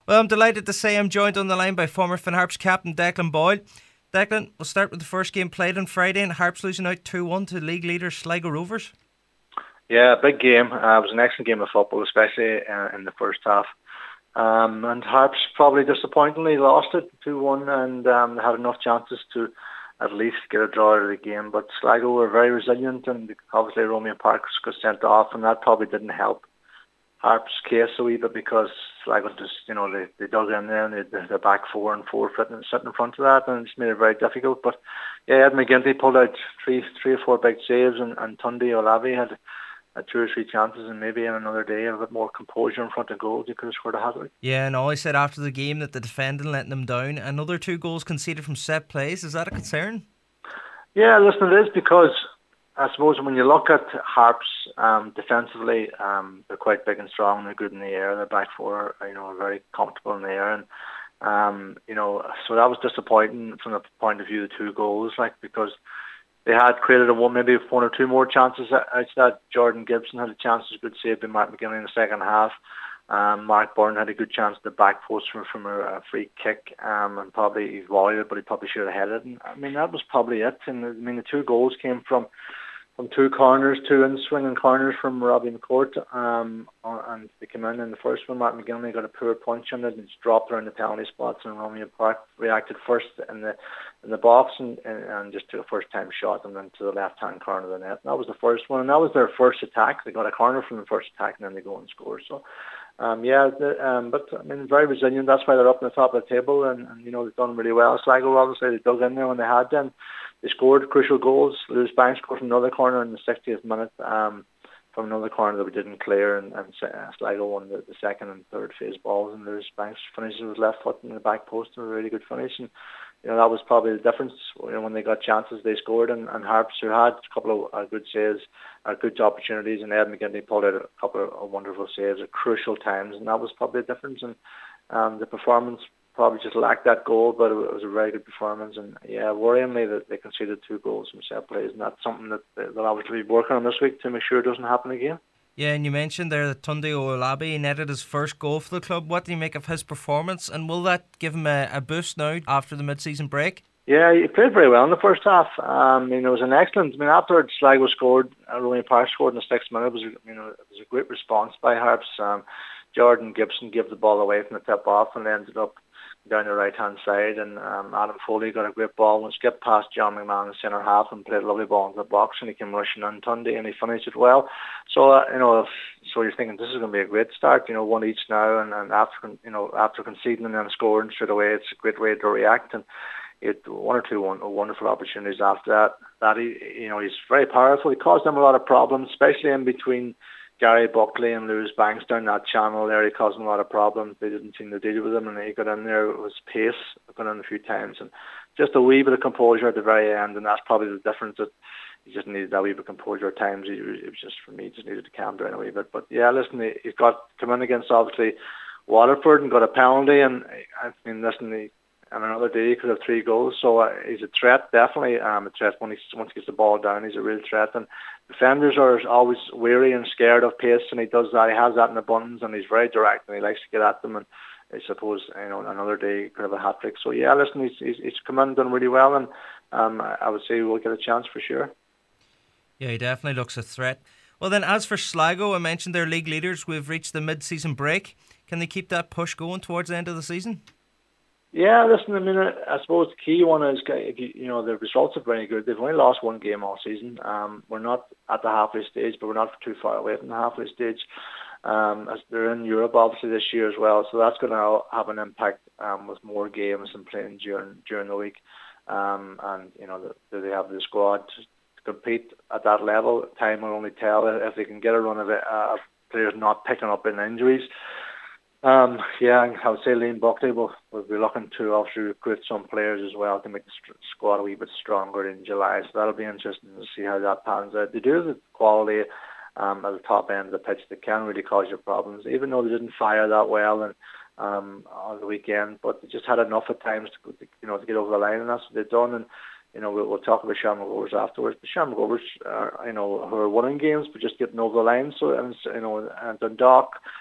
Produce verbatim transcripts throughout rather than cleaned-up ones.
Well, I'm delighted to say I'm joined on the line by former Finn Harps captain Declan Boyle. Declan, we'll start with the first game played on Friday, and Harps losing out two one to league leader Sligo Rovers. Yeah, big game. Uh, it was an excellent game of football, especially uh, in the first half. Um, and Harps probably disappointingly lost it two one, and um, they had enough chances to at least get a draw out of the game. But Sligo were very resilient, and obviously Romeo Parks got sent off, and that probably didn't help Harps' case a wee bit, because Sligo just, you know, they, they dug in there and they had their back four and four sitting in front of that, and it's made it very difficult. But yeah, Ed McGinty pulled out three three or four big saves, and, and Tunde Olabi had, had two or three chances, and maybe in another day a bit more composure in front of goals, he could have scored a hat-trick. Yeah, and I said after the game that the defending letting them down. Another two goals conceded from set plays. Is that a concern? Yeah, listen, it is, because I suppose when you look at Harps um, defensively, um, they're quite big and strong. They're good in the air. Their back four, you know, are very comfortable in the air, and um, you know, so that was disappointing from the point of view of the two goals, like, because they had created a one, maybe one or two more chances outside. Jordan Gibson had a chance, it was a good save by Mark McGinley in the second half. Um, Mark Byrne had a good chance at the back post from, from a, a free kick, um, and probably he volleyed it, but he probably should have headed it. And, I mean, that was probably it. And I mean, the two goals came from from two corners, two in-swinging corners from Robbie McCourt, um, and they came in in the first one. Mark McGinley got a poor punch on it and it's dropped around the penalty spots, and Romeo Park reacted first in the in the box and, and, and just took a first-time shot and then to the left-hand corner of the net. And that was the first one, and that was their first attack. They got a corner from the first attack, and then they go and score. So, um, yeah, the, um, but I mean, very resilient. That's why they're up on the top of the table, and, and you know, they've done really well. Sligo, obviously, they dug in there when they had them. They scored crucial goals. Lewis Banks scored from another corner in the sixtieth minute, um, from another corner that we didn't clear, and, and Sligo won the, the second and third phase balls, and Lewis Banks finishes with left foot in the back post, and a really good finish. And you know, that was probably the difference. You know, when they got chances, they scored, and, and Harps, who had a couple of uh, good saves, uh, good opportunities, and Ed McGinty pulled out a couple of, of wonderful saves at crucial times, and that was probably the difference. And um, the performance probably just lacked that goal, but it was a very good performance. And yeah, worryingly that they conceded two goals from set plays, and that's something that they'll obviously be working on this week to make sure it doesn't happen again. Yeah, and you mentioned there that Tunde Olabi netted his first goal for the club. What do you make of his performance, and will that give him a, a boost now after the mid-season break? Yeah, he played very well in the first half. Um, I mean, it was an excellent. I mean, after Sligo scored, uh, Romeo Parks scored in the sixth minute. It was, you know, it was a great response by Harps. Um, Jordan Gibson gave the ball away from the tip off, and ended up down the right hand side, and um, Adam Foley got a great ball and skipped past John McMahon in the centre half and played a lovely ball into the box, and he came rushing on Tunde and he finished it well. So uh, you know, if, so you're thinking this is going to be a great start. You know, one each now, and, and after you know after conceding and then scoring straight away, it's a great way to react. And it one or two one, wonderful opportunities after that. That he, you know, he's very powerful. He caused them a lot of problems, especially in between Gary Buckley and Lewis Banks down that channel there. He caused them a lot of problems. They didn't seem to deal with him, and he got in there with his pace, got in a few times, and just a wee bit of composure at the very end, and that's probably the difference. That he just needed that wee bit of composure at times. He, it was just, for me, he just needed to calm down a wee bit. But yeah, listen, he, he's got come in against obviously Waterford and got a penalty, and I mean, listen, he, and another day he could have three goals, so uh, he's a threat, definitely um, a threat when he once he gets the ball down. He's a real threat, and defenders are always wary and scared of pace, and he does that. He has that in abundance, and he's very direct, and he likes to get at them. And I suppose, you know, another day he could have a hat trick. So yeah, listen, he's he's, he's come in and done really well, and um, I would say we'll get a chance for sure. Yeah, he definitely looks a threat. Well then, as for Sligo, I mentioned their league leaders. We've reached the mid-season break. Can they keep that push going towards the end of the season? Yeah, listen, I mean, I suppose the key one is, if you, you know, the results are very good. They've only lost one game all season. Um, we're not at the halfway stage, but we're not too far away from the halfway stage. Um, as they're in Europe, obviously, this year as well, so that's going to have an impact um, with more games and playing during during the week. Um, and, you know, do they have the squad to compete at that level? Time will only tell if they can get a run of it, uh, players not picking up in injuries. Um, yeah, I would say Liam Buckley will, will be looking to obviously recruit some players as well to make the squad a wee bit stronger in July. So that'll be interesting to see how that pans out. They do have the quality um, at the top end of the pitch that can really cause you problems, even though they didn't fire that well and um, on the weekend. But they just had enough at times to, you know, to get over the line, and that's what they've done. And you know, we'll, we'll talk about Shamrock Rovers afterwards. But Shamrock Rovers, are, you know, who are winning games but just getting over the line. So and you know, and Dundalk,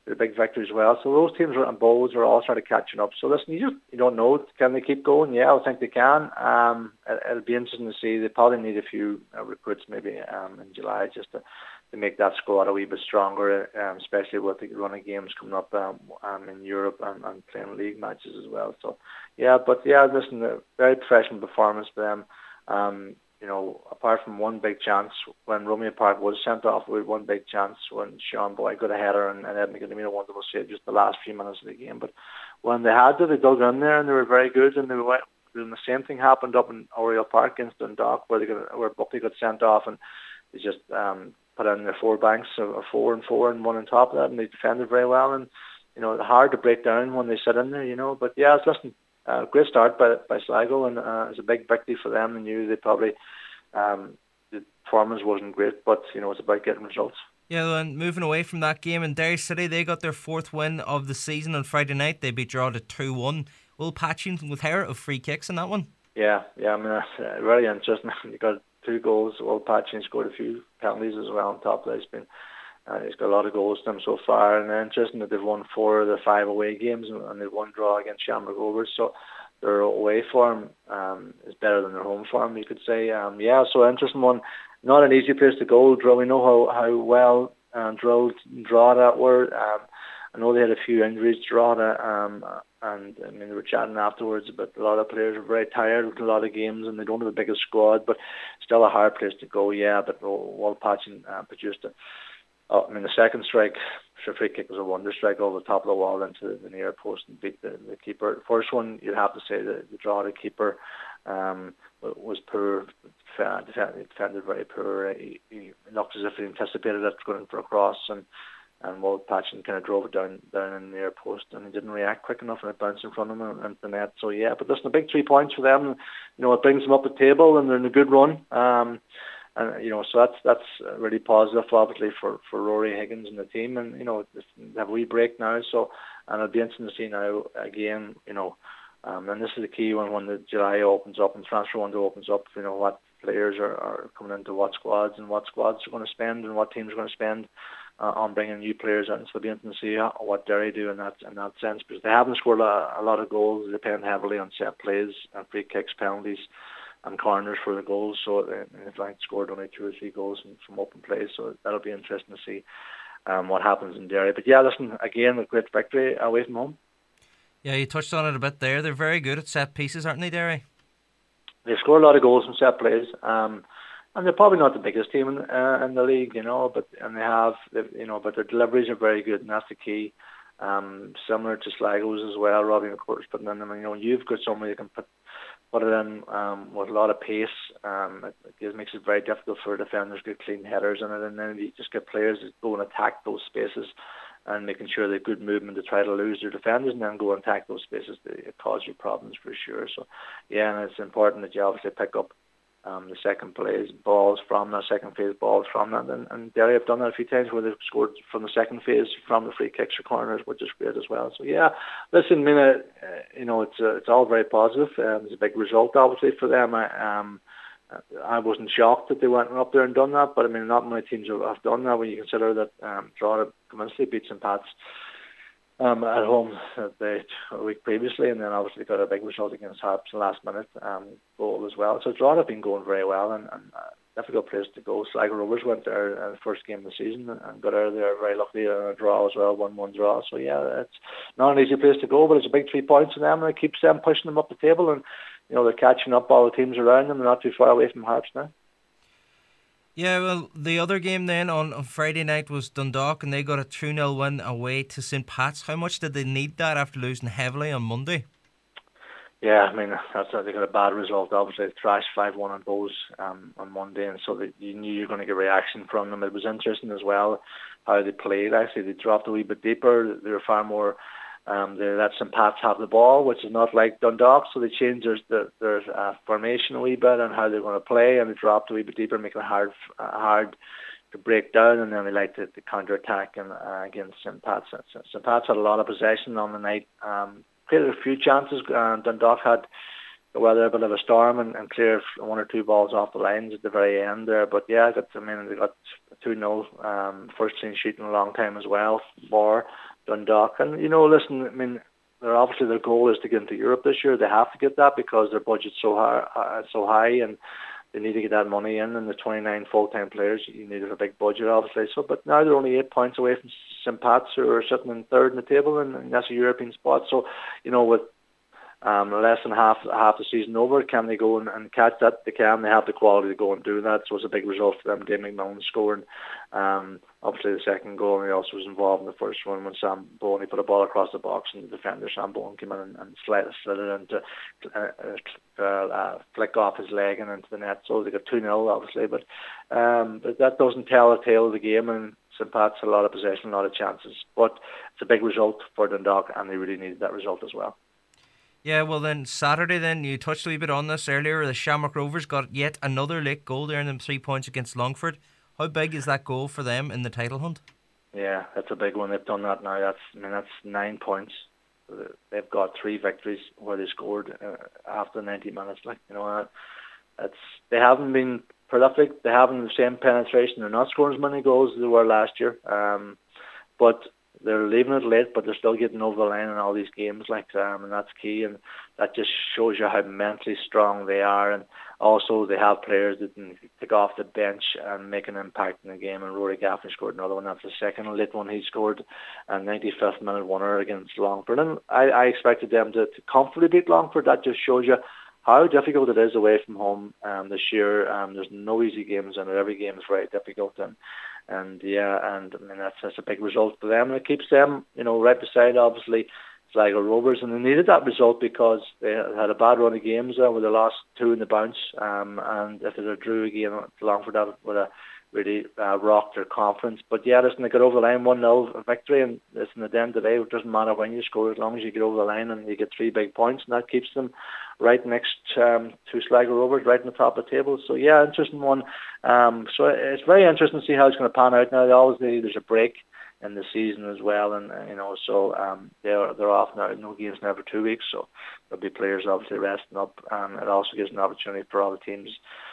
a big victory as well. So those teams are and Bohs are all sort of catching up. So listen, you just you don't know, can they keep going? Yeah, I think they can. Um, it, it'll be interesting to see. They probably need a few uh, recruits maybe um, in July just to, to make that squad a wee bit stronger, um, especially with the run of games coming up um, um, in Europe and, and playing league matches as well. So yeah, but yeah, listen, a very professional performance for them. Um, You know, apart from one big chance when Romeo Park was sent off, we had one big chance when Sean Boyd got a header and, and Ed McGinney made a wonderful save just the last few minutes of the game. But when they had to, they dug in there and they were very good. And they went. And the same thing happened up in Oriel Park against Dundalk, where they got, where Buckley got sent off, and they just um, put in their four banks, a four and four, and one on top of that, and they defended very well. And you know, hard to break down when they sit in there. You know, but yeah, listen. Uh, great start by by Sligo, and uh, it's a big victory for them. They knew they probably um, the performance wasn't great, but you know it's about getting results. Yeah, and moving away from that game, in Derry City, they got their fourth win of the season on Friday night. They beat Drogheda two one. Will Patching with Hare of free kicks in that one? Yeah, yeah. I mean, that's uh, very interesting. You got two goals. Will Patching scored a few penalties as well on top of that. He's been Uh, he's got a lot of goals to him so far, and then interesting that they've won four of the five away games, and, and they've one draw against Shamrock Rovers. So their away form um, is better than their home form, you could say. Um, yeah, so interesting one. Not an easy place to go. Draw. We know how how well um, drilled draw that were. Um, I know they had a few injuries, draw that, um, and I mean they were chatting afterwards. But a lot of players are very tired with a lot of games, and they don't have the biggest squad. But still a hard place to go. Yeah, but Walt Patching uh, produced a. Oh, I mean, the second strike, the free kick was a wonder strike over the top of the wall into the near post and beat the, the keeper. The first one, you'd have to say that the draw the keeper um, was poor, defended, defended very poor. He, he looked as if he anticipated it going for a cross, and and Walt Patching kind of drove it down down in the near post, and he didn't react quick enough, and it bounced in front of him into the net. So yeah, but listen, a big three points for them. You know, it brings them up the table, and they're in a good run. Um, And you know, so that's that's really positive, obviously, for, for Rory Higgins and the team. And you know, they have a wee break now, so and it'll be interesting to see now again. You know, um, and this is the key when when the July opens up and transfer window opens up. You know, what players are, are coming into what squads and what squads are going to spend and what teams are going to spend uh, on bringing new players in. So it'll be interesting to see how, what Derry do in that in that sense, because they haven't scored a, a lot of goals. They depend heavily on set plays and free kicks, penalties, and corners for the goals. So they've like scored only two or three goals from, from open play. So that'll be interesting to see um, what happens in Derry. But yeah, listen, again, a great victory away from home. Yeah, you touched on it a bit there. They're very good at set pieces, aren't they, Derry? They score a lot of goals from set plays, um, and they're probably not the biggest team in, uh, in the league, you know. But and they have, you know, but their deliveries are very good, and that's the key. Um, similar to Sligo's as well. Robbie McCourt's putting in them. You know, you've got somebody who can put. Put it in um, with a lot of pace. Um, it, it makes it very difficult for defenders to get clean headers in it, and then you just get players that go and attack those spaces and making sure they have good movement to try to lose their defenders and then go and attack those spaces. It cause you problems for sure. So, yeah, and it's important that you obviously pick up um, the second plays, balls from that second phase, balls from that. And, and Derry have done that a few times where they've scored from the second phase from the free kicks or corners, which is great as well. So yeah, listen, I mean, uh, you know, it's uh, it's all very positive. Um, it's a big result, obviously, for them. I, um, I wasn't shocked that they went up there and done that, but I mean, not many teams have, have done that when you consider that um, Drogheda convincingly beat Saint Pat's Um, at home uh, they, a week previously, and then obviously got a big result against Harps in the last minute um, goal as well. So Drogheda have been going very well, and, and uh, difficult place to go. Sligo Rovers went there in the first game of the season and got out of there very luckily a draw as well, one one draw. So yeah, it's not an easy place to go, but it's a big three points for them, and it keeps them pushing them up the table, and you know they're catching up all the teams around them. They're not too far away from Harps now. Yeah, well, the other game then on, on Friday night was Dundalk, and they got a two nil win away to Saint Pat's. How much did they need that after losing heavily on Monday? Yeah, I mean, that's they got a bad result. Obviously, they thrashed five one on Bohs um, on Monday, and so they, you knew you were going to get reaction from them. It was interesting as well how they played. Actually, they dropped a wee bit deeper. They were far more... Um, they let Saint Pat's have the ball, which is not like Dundalk, so they changed their, their, their uh, formation a wee bit and how they're going to play, and they dropped a wee bit deeper, making it hard uh, hard to break down, and then they liked to, to counter-attack and, uh, against Saint Pat's. Saint Pat's had a lot of possession on the night, um, created a few chances. Uh, Dundalk had the weather a bit of a storm and, and cleared one or two balls off the lines at the very end there, but yeah, I, got, I mean, they got two nil, um, first clean sheet in a long time as well for Dundalk. And, you know, listen, I mean, they're obviously their goal is to get into Europe this year. They have to get that because their budget's so high, uh, so high, and they need to get that money in. And the twenty-nine full-time players, you need a big budget, obviously. So, but now they're only eight points away from Saint Pat's, who are sitting in third in the table, and, and that's a European spot. So, you know, with um, less than half half the season over, can they go and, and catch that? They can. They have the quality to go and do that. So it's a big result for them. Dave McMillan scoring. Um, obviously the second goal, and he also was involved in the first one when Sam Bowen, he put a ball across the box, and the defender Sam Bowen came in and, and slid, slid it into uh, uh, uh, flick off his leg and into the net. So they got two nil obviously, but um, but that doesn't tell a tale of the game. And Saint Pat's a lot of possession, a lot of chances, but it's a big result for Dundalk, and they really needed that result as well. Yeah, well then Saturday then, you touched a wee bit on this earlier, the Shamrock Rovers got yet another late goal there, earning them three points against Longford. How big is that goal for them in the title hunt? Yeah, that's a big one. They've done that now. That's I mean that's nine points. They've got three victories where they scored uh, after ninety minutes. Like you know, it's they haven't been prolific. They haven't the same penetration. They're not scoring as many goals as they were last year. Um, but they're leaving it late, but they're still getting over the line in all these games, like um, and that's key, and that just shows you how mentally strong they are. And also, they have players that can take off the bench and make an impact in the game. And Rory Gaffney scored another one. That's the second late one he scored, a ninety-fifth minute winner against Longford. And I, I expected them to, to comfortably beat Longford. That just shows you how difficult it is away from home um, this year. Um, there's no easy games, and every game is very difficult. And And yeah, and I mean that's, that's a big result for them, and it keeps them, you know, right beside obviously Sligo Rovers, and they needed that result because they had a bad run of games there where they lost two in the bounce, um, and if they had drew again at Longford, that would have really uh, rocked their confidence. But yeah, listen, they got over the line, one nil victory, and listen, at the end of the day, it doesn't matter when you score as long as you get over the line and you get three big points, and that keeps them right next um, to Sligo Rovers, right on the top of the table. So yeah, interesting one. Um, so it's very interesting to see how it's going to pan out now. Obviously, there's a break in the season as well, and uh, you know, so um, they're they're off now. No games now for two weeks, so there'll be players obviously resting up. Um, it also gives an opportunity for all the teams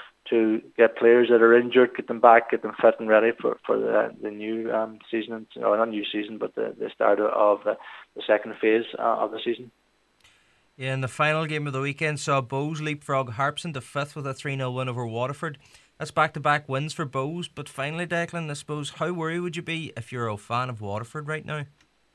to get players that are injured, get them back, get them fit and ready for for the the new um, season, or not new season, but the the start of the, the second phase uh, of the season. Yeah, and the final game of the weekend saw Bohs leapfrog Harps into fifth with a three nil win over Waterford. That's back-to-back wins for Bohs, but finally, Declan, I suppose, how worried would you be if you're a fan of Waterford right now?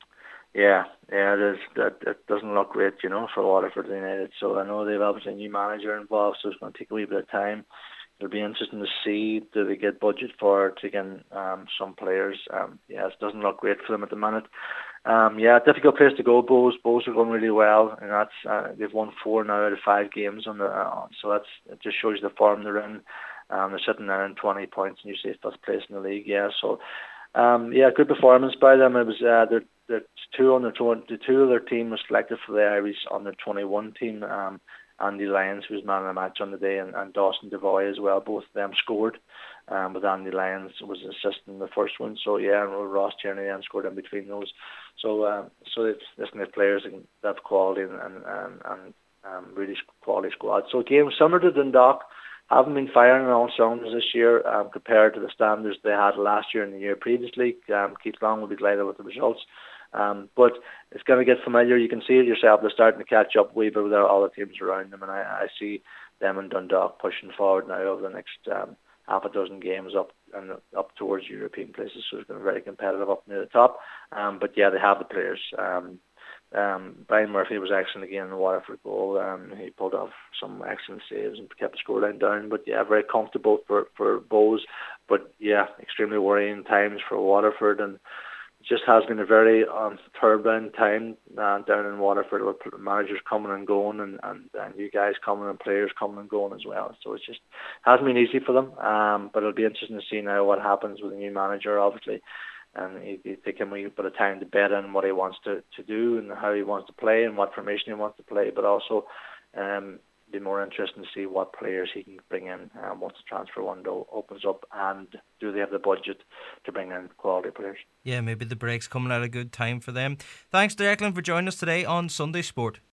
Yeah, yeah, it is. That it doesn't look great, you know, for Waterford United. So I know they've obviously a new manager involved, so it's going to take a wee bit of time. It'll be interesting to see, do they get budget for taking um, some players. Um, yeah, it doesn't look great for them at the minute. Um, yeah, difficult place to go. Bohs, Bohs are going really well, and that's uh, they've won four now out of five games on the. Uh, so that's it just shows you the form they're in. Um, they're sitting there in twenty points, and you say first place in the league. Yeah, so um, yeah, good performance by them. It was uh, they're, they're two on the the two of their team was selected for the Irish under twenty-one team. Um, Andy Lyons, who was man of the match on the day, and, and Dawson Devoy as well. Both of them scored, um, but Andy Lyons was assisting the first one. So yeah, and Ross Tierney then scored in between those. So um, so it's listen, the players that have quality and and, and, and um, really quality squad. So again, similar to Dundalk, haven't been firing on all cylinders this year um, compared to the standards they had last year and the year previously. Um, Keith Long will be delighted with the results. Um, but it's going to get familiar. You can see it yourself. They're starting to catch up a wee bit with all the teams around them, and I, I see them and Dundalk pushing forward now over the next um, half a dozen games up and up towards European places. So it's going to be very competitive up near the top. Um, but yeah, they have the players. Um, um, Brian Murphy was excellent again in the Waterford goal. Um, he pulled off some excellent saves and kept the scoreline down. But yeah, very comfortable for for Bohs. But yeah, extremely worrying times for Waterford, and just has been a very um, turbulent time uh, down in Waterford, with managers coming and going, and, and, and new guys coming and players coming and going as well. So it just hasn't been easy for them. Um, but it'll be interesting to see now what happens with the new manager, obviously. And he, he take him a bit of time to bed in what he wants to, to do and how he wants to play and what formation he wants to play. But also um, be more interesting to see what players he can bring in um, once the transfer window opens up, and do they have the budget to bring in quality players. Yeah, maybe the break's coming at a good time for them. Thanks, Declan, for joining us today on Sunday Sport.